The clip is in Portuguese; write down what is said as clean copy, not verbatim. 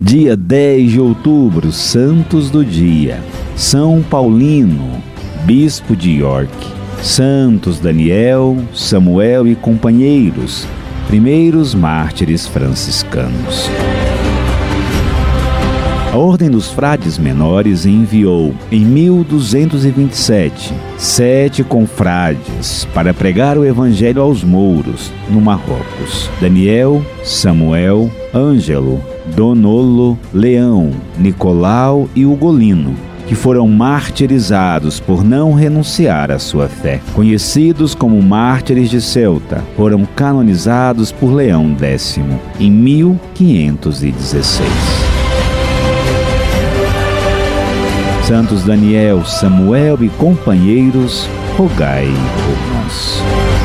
Dia 10 de outubro, santos do dia: São Paulino, bispo de York. Santos Daniel, Samuel e companheiros, primeiros mártires franciscanos. A Ordem dos Frades Menores enviou, em 1227, 7 confrades para pregar o Evangelho aos mouros, no Marrocos: Daniel, Samuel, Ângelo, Donolo, Leão, Nicolau e Ugolino, que foram martirizados por não renunciar à sua fé. Conhecidos como mártires de Ceuta, foram canonizados por Leão X, em 1516. Santos Daniel, Samuel e companheiros, rogai por nós.